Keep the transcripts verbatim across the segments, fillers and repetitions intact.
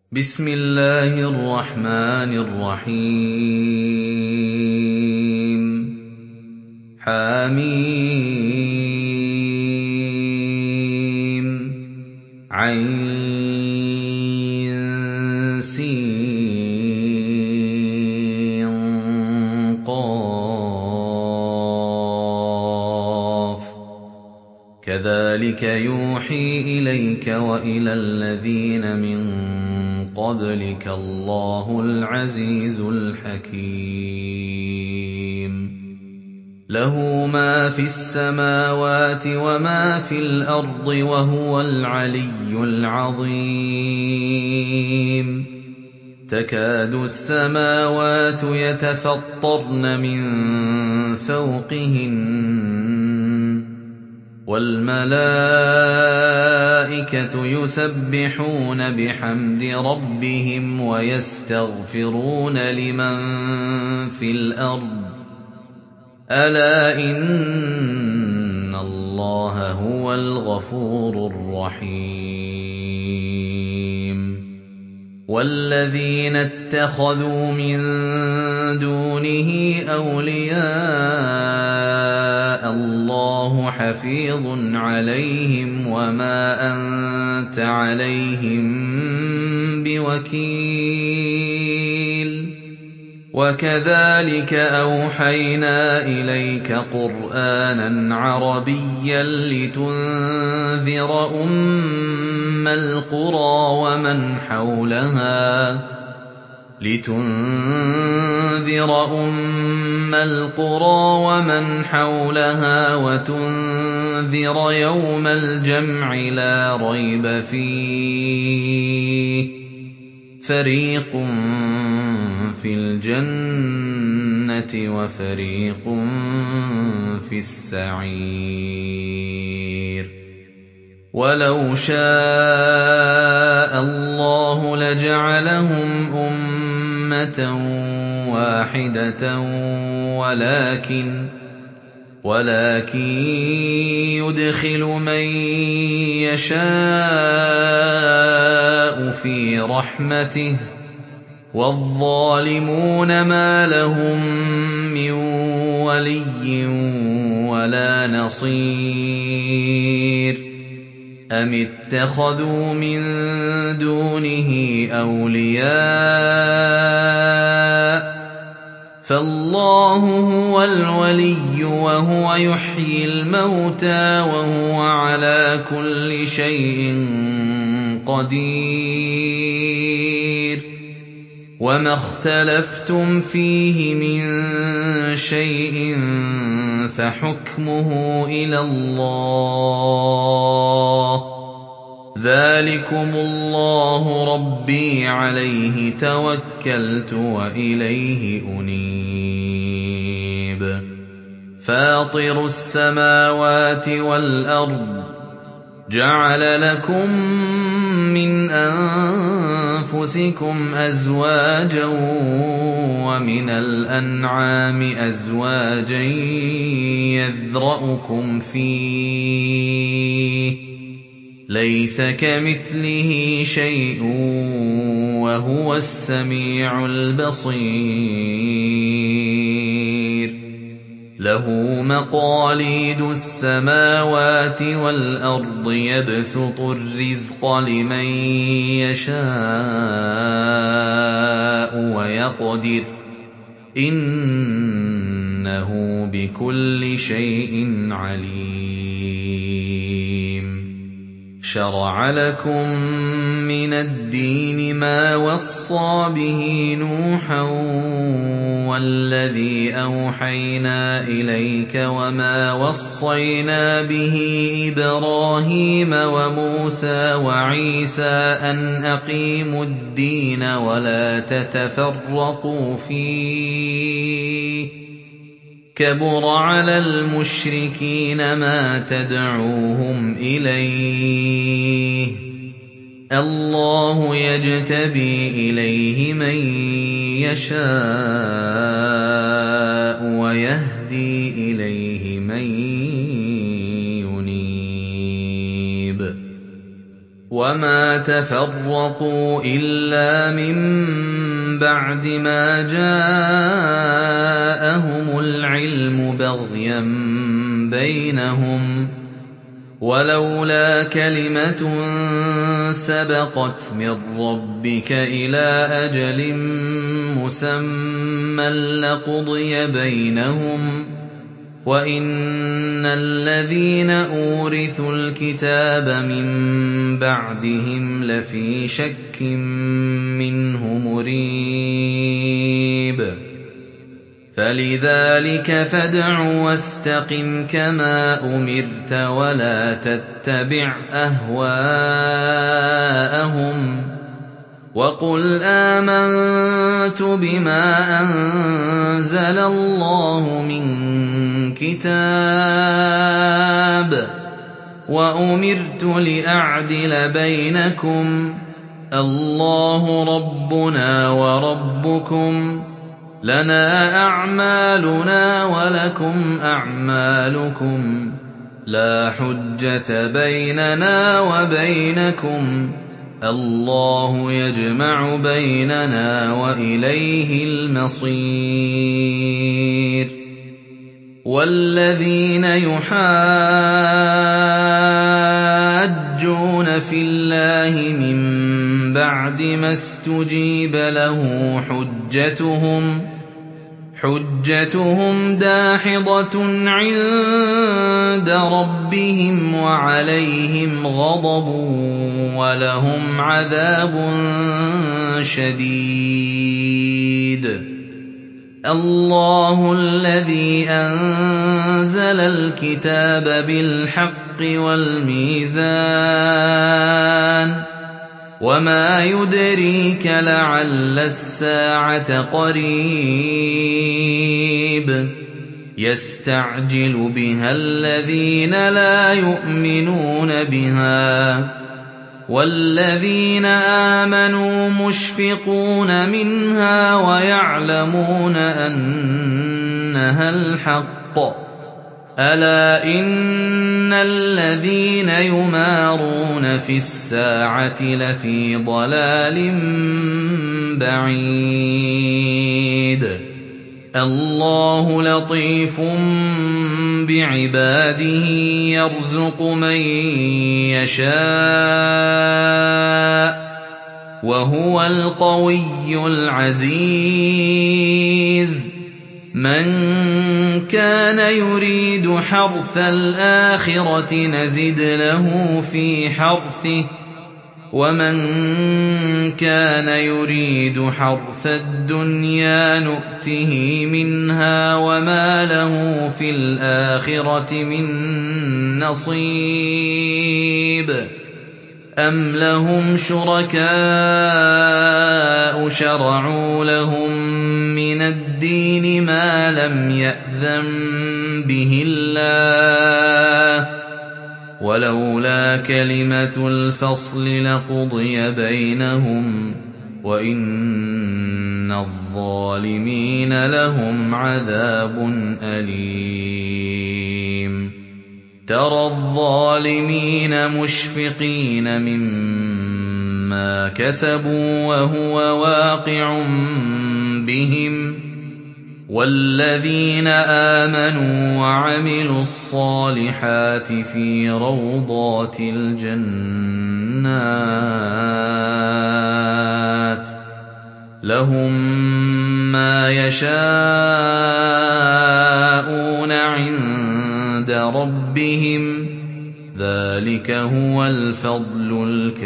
بسم الله الرحمن الرحيم حم عين سين قاف كذلك يوحي إليك وإلى الذين من قبلك الله العزيز الحكيم له ما في السماوات وما في الأرض وهو العلي العظيم تكاد السماوات يتفطرن من فوقهن وَالْمَلَائِكَةُ يُسَبِّحُونَ بِحَمْدِ رَبِّهِمْ وَيَسْتَغْفِرُونَ لِمَن فِي الْأَرْضِ أَلَا إِنَّ اللَّهَ هُوَ الْغَفُورُ الرَّحِيمُ وَالَّذِينَ اتَّخَذُوا مِن دُونِهِ أَوْلِيَاءَ اللَّهُ حَفِيظٌ عَلَيْهِمْ وَمَا أَنتَ عَلَيْهِم بِوَكِيلٍ وَكَذَلِكَ أَوْحَيْنَا إِلَيْكَ قُرْآنًا عَرَبِيًّا لِّتُنذِرَ أُمَّ الْقُرَىٰ وَمَنْ حَوْلَهَا لِتُنذِرَ أُمَّ الْقُرَىٰ وَمَنْ حَوْلَهَا وَتُنذِرَ يَوْمَ الْجَمْعِ لَا رَيْبَ فِيهِ فَرِيقٌ فِي الْجَنَّةِ وَفَرِيقٌ فِي السَّعِيرِ وَلَوْ شَاءَ اللَّهُ لَجَعَلَهُمْ أُمَّةً وَاحِدَةً وَلَٰكِن وَلَٰكِن يُدْخِلُ مَن يَشَاءُ فِي رَحْمَتِهِ ۚ وَالظَّالِمُونَ مَا لَهُم مِّن وَلِيٍّ وَلَا نَصِيرٍ أَمِ اتَّخَذُوا مِن دُونِهِ أَوْلِيَاءَ ۖ فَاللَّهُ هُوَ الْوَلِيُّ وَهُوَ يُحْيِي الْمَوْتَىٰ وَهُوَ عَلَىٰ كُلِّ شَيْءٍ قَدِيرٌ وَمَا اخْتَلَفْتُمْ فِيهِ مِن شَيْءٍ فَحُكْمُهُ إِلَى اللَّهِ ۚ ذَٰلِكُمُ اللَّهُ رَبِّي عَلَيْهِ تَوَكَّلْتُ وَإِلَيْهِ أُنِيبُ فَاطِرُ السَّمَاوَاتِ وَالْأَرْضِ جَعَلَ لَكُم مِّنْ أَنفُسِكُمْ أَزْوَاجًا وَمِنَ الْأَنْعَامِ أَزْوَاجًا يَذْرَؤُكُمْ فِيهِ ۚ لَيْسَ كَمِثْلِهِ شَيْءٌ وَهُوَ السَّمِيعُ الْبَصِيرُ لَهُ مَقَالِيدُ السَّمَاوَاتِ وَالْأَرْضِ يَبْسُطُ الرِّزْقَ لِمَن يَشَاءُ وَيَقْدِرُ ۚ إِنَّهُ بِكُلِّ شَيْءٍ عَلِيمٌ شَرَعَ لَكُم مِّنَ الدِّينِ مَا وَصَّىٰ بِهِ نُوحًا وَالَّذِي أَوْحَيْنَا إِلَيْكَ وَمَا وَصَّيْنَا بِهِ إِبْرَاهِيمَ وَمُوسَىٰ وَعِيسَىٰ أَنْ أَقِيمُوا الدِّينَ وَلَا تَتَفَرَّقُوا فِيهِ ۚ كَبُرَ عَلَى الْمُشْرِكِينَ مَا تَدْعُوهُمْ إِلَيْهِ ۚ اللَّهُ يَجْتَبِي إِلَيْهِ مَن يَشَاءُ وَيَهْدِي إِلَيْهِ مَن يُنِيبُ وَمَا تَفَرَّقُوا إِلَّا مِن بَعْدِ مَا جَاءَهُمُ الْعِلْمُ بَغْيًا بَيْنَهُمْ ۚ وَلَوْلَا كَلِمَةٌ سَبَقَتْ مِن رَّبِّكَ إِلَىٰ أَجَلٍ مُّسَمًّى لَّقُضِيَ بَيْنَهُمْ ۚ وَإِنَّ الَّذِينَ أُورِثُوا الْكِتَابَ مِن بَعْدِهِمْ لَفِي شَكٍّ مِّنْهُ مُرِيبٍ فَلِذَٰلِكَ فَادْعُ وَاسْتَقِمْ كَمَا أُمِرْتَ وَلَا تَتَّبِعْ أَهْوَاءَهُمْ وَقُلْ آمَنتُ بِمَا أَنزَلَ اللَّهُ مِن كِتَابٍ وَأُمِرْتُ لِأَعْدِلَ بَيْنَكُمْ ۖ اللَّهُ رَبُّنَا وَرَبُّكُمْ لَنَا أَعْمَالُنَا وَلَكُمْ أَعْمَالُكُمْ لَا حُجَّةَ بَيْنَنَا وَبَيْنَكُمْ اللَّهُ يَجْمَعُ بَيْنَنَا وَإِلَيْهِ الْمَصِيرُ وَالَّذِينَ يُحَاجُّونَ فِي اللَّهِ مِن بَعْدِ مَا اسْتُجِيبَ لَهُ حُجَّتُهُمْ دَاحِضَةٌ عِندَ رَبِّهِمْ وَعَلَيْهِمْ غَضَبٌ وَلَهُمْ عَذَابٌ شَدِيدٌ اللَّهُ الَّذِي أَنزَلَ الْكِتَابَ بِالْحَقِّ وَالْمِيزَانَ وَمَا يُدْرِيكَ لَعَلَّ السَّاعَةَ قَرِيبٌ يَسْتَعْجِلُ بِهَا الَّذِينَ لَا يُؤْمِنُونَ بِهَا ۖ وَالَّذِينَ آمَنُوا مُشْفِقُونَ مِنْهَا وَيَعْلَمُونَ أَنَّهَا الْحَقُّ ۗ أَلَا إِنَّ الَّذِينَ يُمَارُونَ فِي السَّاعَةِ لَفِي ضَلَالٍ بَعِيدٍ اللَّهُ لَطِيفٌ بِعِبَادِهِ يَرْزُقُ مَن يَشَاءُ ۖ وَهُوَ الْقَوِيُّ الْعَزِيزُ مَن كَانَ يُرِيدُ حَرْثَ الْآخِرَةِ نَزِدْ لَهُ فِي حَرْثِهِ ۖ وَمَن كَانَ يُرِيدُ حَرْثَ الدُّنْيَا نُؤْتِهِ مِنْهَا وَمَا لَهُ فِي الْآخِرَةِ مِن نَّصِيبٍ أَمْ لَهُمْ شُرَكَاءُ شَرَعُوا لَهُم مِّنَ الدِّينِ مَا لَمْ يَأْذَن بِهِ اللَّهُ ۚ وَلَوْلَا كَلِمَةُ الْفَصْلِ لَقُضِيَ بَيْنَهُمْ ۗ وَإِنَّ الظَّالِمِينَ لَهُمْ عَذَابٌ أَلِيمٌ تَرَى الظَّالِمِينَ مُشْفِقِينَ مِمَّا كَسَبُوا وَهُوَ وَاقِعٌ بِهِمْ ۗ وَالَّذِينَ آمَنُوا وَعَمِلُوا الصَّالِحَاتِ فِي رَوْضَاتِ الْجَنَّاتِ لَهُم مَّا يَشَاءُونَ عِندَ رَبِّهِمْ ۚ ذَٰلِكَ هُوَ الْفَضْلُ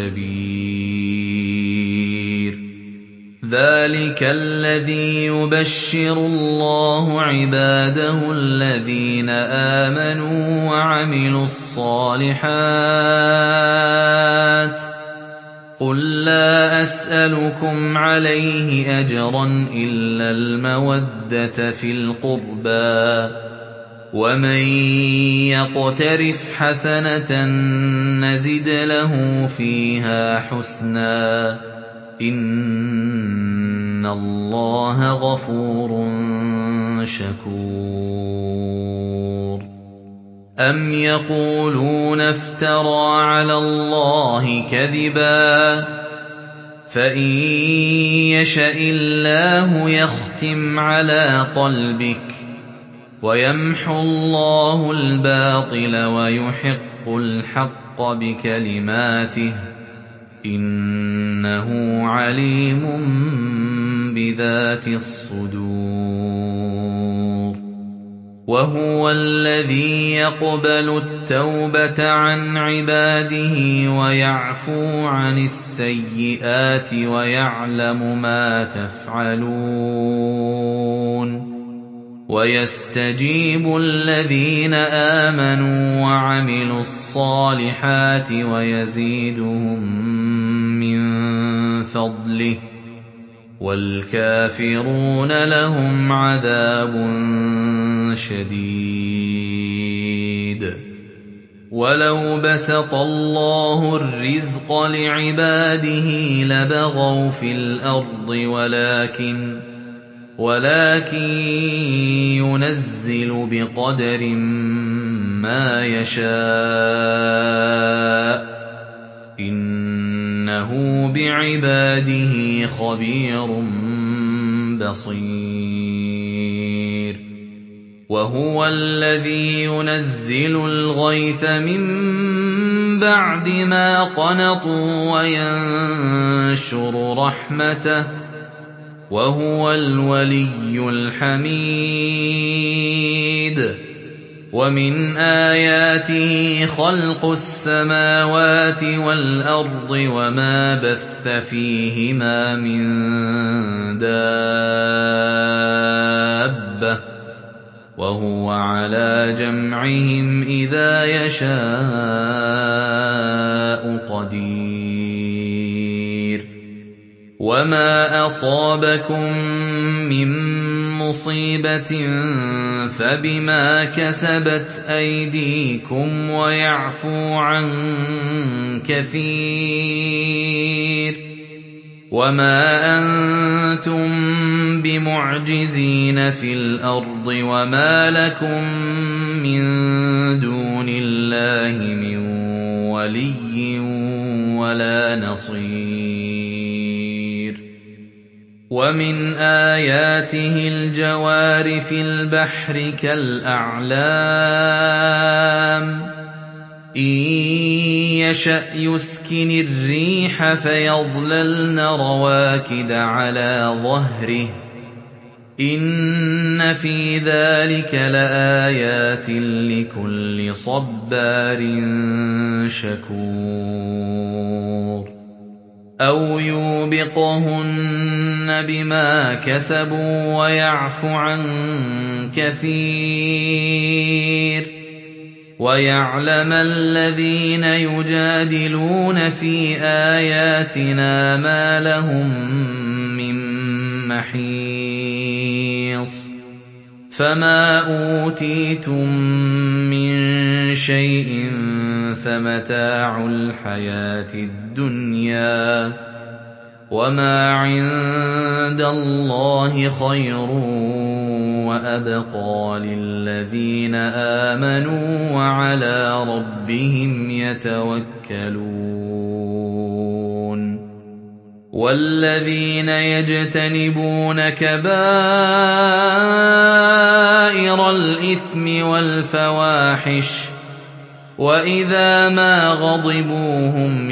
الْكَبِيرُ ذَٰلِكَ الَّذِي يُبَشِّرُ اللَّهُ عِبَادَهُ الَّذِينَ آمَنُوا وَعَمِلُوا الصَّالِحَاتِ ۗ قُل لَّا أَسْأَلُكُمْ عَلَيْهِ أَجْرًا إِلَّا الْمَوَدَّةَ فِي الْقُرْبَىٰ ۗ وَمَن يَقْتَرِفْ حَسَنَةً نَّزِدْ لَهُ فِيهَا حُسْنًا ۚ إِنَّ اللَّهَ غَفُورٌ شَكُورٌ أَمْ يَقُولُونَ افْتَرَىٰ عَلَى اللَّهِ كَذِبًا ۖ فَإِن يَشَإِ اللَّهُ يَخْتِمْ عَلَىٰ قَلْبِكَ وَيَمْحُ اللَّهُ الْبَاطِلَ وَيُحِقُّ الْحَقَّ بِكَلِمَاتِهِ ۚ إِنَّهُ عَلِيمٌ بِذَاتِ الصُّدُورِ وَهُوَ الَّذِي يَقْبَلُ التَّوْبَةَ عَنْ عِبَادِهِ وَيَعْفُو عَنِ السَّيِّئَاتِ وَيَعْلَمُ مَا تَفْعَلُونَ وَيَسْتَجِيبُ الَّذِينَ آمَنُوا وَعَمِلُوا الصَّالِحَاتِ وَيَزِيدُهُم مِّن فَضْلِهِ ۚ وَالْكَافِرُونَ لَهُمْ عَذَابٌ شَدِيدٌ وَلَوْ بَسَطَ اللَّهُ الرِّزْقَ لِعِبَادِهِ لَبَغَوْا فِي الْأَرْضِ وَلَٰكِن وَلَٰكِن يُنَزِّلُ بِقَدَرٍ مَّا يَشَاءُ ۚ إِنَّهُ بِعِبَادِهِ خَبِيرٌ بَصِيرٌ وَهُوَ الَّذِي يُنَزِّلُ الْغَيْثَ مِن بَعْدِ مَا قَنَطُوا وَيَنشُرُ رَحْمَتَهُ ۚ وَهُوَ الْوَلِيُّ الْحَمِيدُ وَمِنْ آيَاتِهِ خَلْقُ السَّمَاوَاتِ وَالْأَرْضِ وَمَا بَثَّ فِيهِمَا مِن دَابَّةٍ ۚ وَهُوَ عَلَىٰ جَمْعِهِمْ إِذَا يَشَاءُ قَدِيرٌ وَمَا أَصَابَكُم مِّن مُّصِيبَةٍ فَبِمَا كَسَبَتْ أَيْدِيكُمْ وَيَعْفُو عَن كَثِيرٍ وَمَا أَنتُم بِمُعْجِزِينَ فِي الْأَرْضِ وَمَا لَكُم مِّن دُونِ اللَّهِ مِن وَلِيٍّ وَلَا نَصِيرٍ وَمِنْ آيَاتِهِ الْجَوَارِ فِي الْبَحْرِ كَالْأَعْلَامِ إِن يَشَأْ يُسْكِنِ الرِّيحَ فَيَظْلَلْنَ رَوَاكِدَ عَلَىٰ ظَهْرِهِ ۚ إِنَّ فِي ذَٰلِكَ لَآيَاتٍ لِّكُلِّ صَبَّارٍ شَكُورٍ أَوْ يُوبِقْهُنَّ بِمَا كَسَبُوا وَيَعْفُ عَن كَثِيرٍ وَيَعْلَمَ الَّذِينَ يُجَادِلُونَ فِي آيَاتِنَا مَا لَهُم مِّن مَّحِيصٍ فَمَا أُوتِيتُم مِّن شَيْءٍ فَمَتَاعُ الْحَيَاةِ الدُّنْيَا ۖ وَمَا عِندَ اللَّهِ خَيْرٌ وَأَبْقَىٰ لِلَّذِينَ آمَنُوا وَعَلَىٰ رَبِّهِمْ يَتَوَكَّلُونَ وَالَّذِينَ يَجْتَنِبُونَ كَبَائِرَ الْإِثْمِ وَالْفَوَاحِشَ وَإِذَا مَا غَضِبُوا هُمْ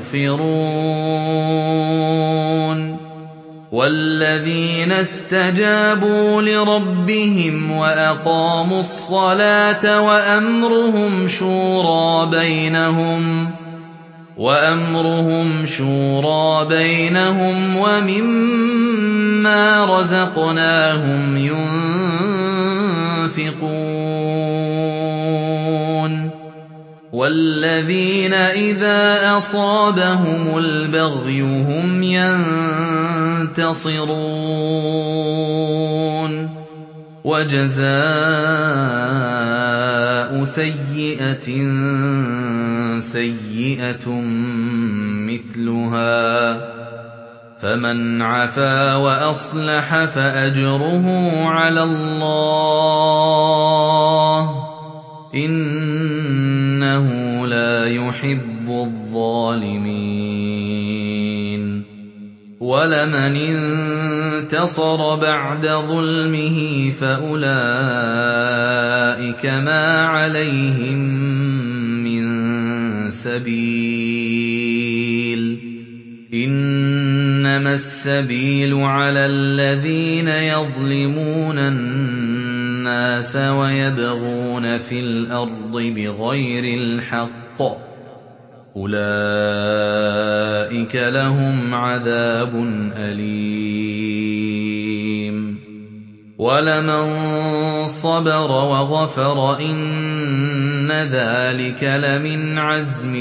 يَغْفِرُونَ وَالَّذِينَ اسْتَجَابُوا لِرَبِّهِمْ وَأَقَامُوا الصَّلَاةَ وَأَمْرُهُمْ شُورَىٰ بَيْنَهُمْ وَأَمْرُهُمْ شُورَىٰ بَيْنَهُمْ وَمِمَّا رَزَقْنَاهُمْ يُنفِقُونَ وَالَّذِينَ إِذَا أَصَابَهُمُ الْبَغْيُ هُمْ يَنتَصِرُونَ وَجَزَاءُ سَيِّئَةٍ سَيِّئَةٌ مِّثْلُهَا ۖ فَمَنْ عَفَا وَأَصْلَحَ فَأَجْرُهُ عَلَى اللَّهِ ۚ إِنَّهُ لَا يُحِبُّ الظَّالِمِينَ وَلَمَنِ انتَصَرَ بَعْدَ ظُلْمِهِ فَأُولَٰئِكَ مَا عَلَيْهِم مِّن سَبِيلٍ ۖ إِنَّمَا السَّبِيلُ عَلَى الَّذِينَ يَظْلِمُونَ النَّاسَ وَيَبْغُونَ فِي الْأَرْضِ بِغَيْرِ الْحَقِّ ۚ أُولَٰئِكَ لَهُمْ عَذَابٌ أَلِيمٌ وَلَمَن صَبَرَ وَغَفَرَ إِنَّ ذَٰلِكَ لَمِنْ عَزْمِ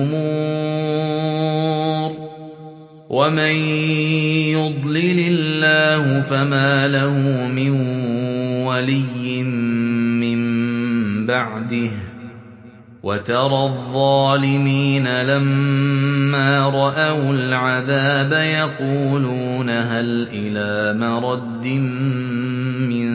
الْأُمُورِ وَمَن يُضْلِلِ اللَّهُ فَمَا لَهُ مِن وَلِيٍّ مِّن بَعْدِهِ ۗ وَتَرَى الظَّالِمِينَ لَمَّا رَأَوُا الْعَذَابَ يَقُولُونَ هَلْ إِلَىٰ مَرَدٍّ مِّن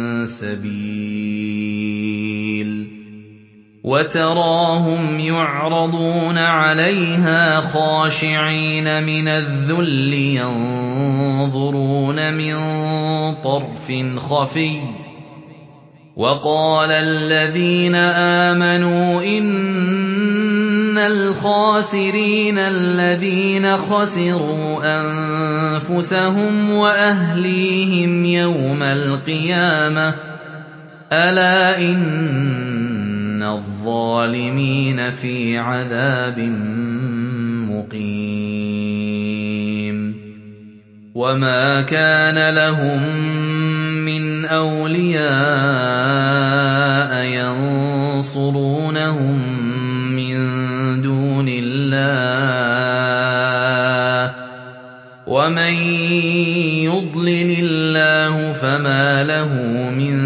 سَبِيلٍ وَتَرَاهُمْ يُعْرَضُونَ عَلَيْهَا خَاشِعِينَ مِنَ الذُّلِّ يَنظُرُونَ مِن طَرْفٍ خَفِيٍّ وَقَالَ الَّذِينَ آمَنُوا إِنَّ الْخَاسِرِينَ الَّذِينَ خَسِرُوا أَنفُسَهُمْ وَأَهْلِيهِمْ يَوْمَ الْقِيَامَةِ ۗ أَلَا إِنَّ الظَّالِمِينَ فِي عَذَابٍ مُّقِيمٍ وَمَا كَانَ لَهُم مِّنْ أَوْلِيَاءَ يَنصُرُونَهُم مِّن دُونِ اللَّهِ ۗ وَمَن يُضْلِلِ اللَّهُ فَمَا لَهُ مِن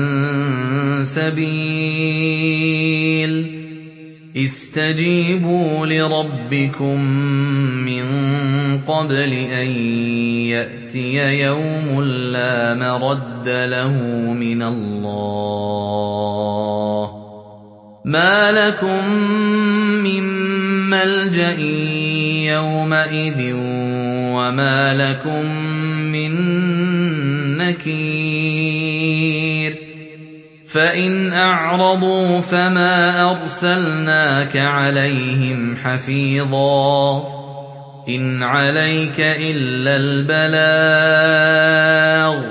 سَبِيلٍ اسْتَجِيبُوا لِرَبِّكُم مِّن قَبْلِ أَن يَأْتِيَ يَوْمٌ لَّا مَرَدَّ لَهُ مِنَ اللَّهِ ۚ مَا لَكُم مِّن مَّلْجَإٍ يَوْمَئِذٍ وَمَا لَكُم مِّن نَّكِيرٍ فَإِنْ أَعْرَضُوا فَمَا أَرْسَلْنَاكَ عَلَيْهِمْ حَفِيظًا ۖ إِنْ عَلَيْكَ إِلَّا الْبَلَاغُ ۗ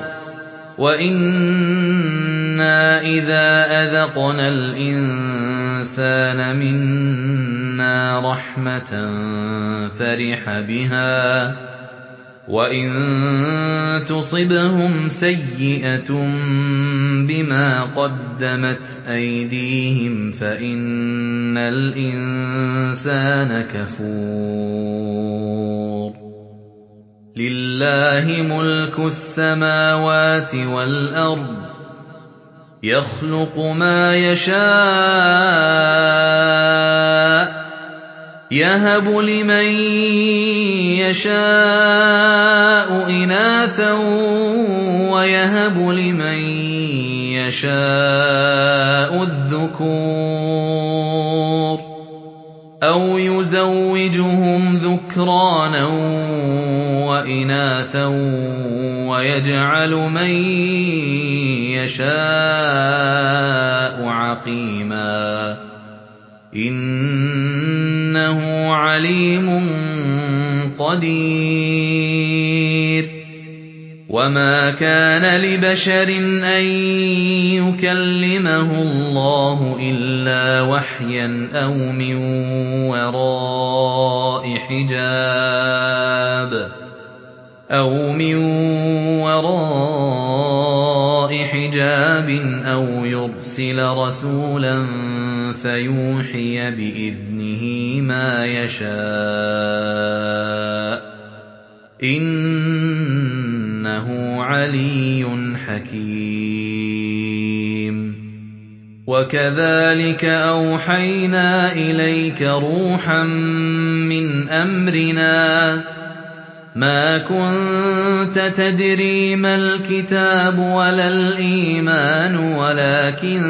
وَإِنَّا إِذَا أَذَقْنَا الْإِنسَانَ مِنَّا رَحْمَةً فَرِحَ بِهَا ۖ وَإِن تُصِبْهُمْ سَيِّئَةٌ بِمَا قَدَّمَتْ أَيْدِيهِمْ فَإِنَّ الْإِنسَانَ كَفُورٌ لِلَّهِ مُلْكُ السَّمَاوَاتِ وَالْأَرْضِ ۚ يَخْلُقُ مَا يَشَاءُ ۚ يَهَبُ لِمَن يَشَاءُ إِنَاثًا وَيَهَبُ لِمَن يَشَاءُ الذُّكُورَ أَوْ يُزَوِّجُهُمْ ذُكْرَانًا وَإِنَاثًا وَيَجْعَلُ مَن يَشَاءُ عَقِيمًا ۚ إِنَّهُ عَلِيمٌ قَدِيرٌ وَمَا كَانَ لِبَشَرٍ أَن يُكَلِّمَهُ اللَّهُ إِلَّا وَحْيًا أَوْ مِن وَرَاءِ حِجَابٍ أَوْ مِن وَرَاءِ حِجَابٍ أَوْ يُرْسِلَ رَسُولًا فَيُوحِيَ بِإِذْنِهِ مَا يَشَاءُ ۚ إِنَّهُ عَلِيٌّ حَكِيمٌ وَكَذَٰلِكَ أَوْحَيْنَا إِلَيْكَ رُوحًا مِّنْ أَمْرِنَا مَا كُنتَ تَدْرِي مَا الْكِتَابُ وَلَا الْإِيمَانُ وَلَٰكِن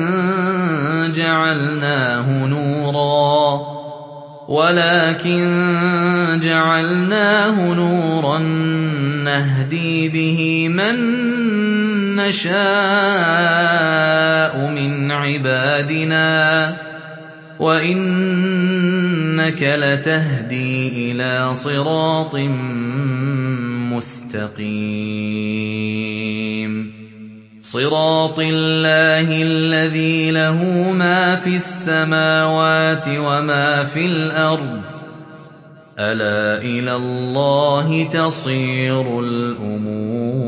جَعَلْنَاهُ نُورًا نَّهْدِي بِهِ مَن نَّشَاءُ مِنْ عِبَادِنَا ۚ وَإِنَّكَ لَتَهْدِي إِلَىٰ صِرَاطٍ مُّسْتَقِيمٍ صِرَاطِ اللَّهِ الَّذِي لَهُ مَا فِي السَّمَاوَاتِ وَمَا فِي الْأَرْضِ ۗ أَلَا إِلَى اللَّهِ تَصِيرُ الْأُمُورُ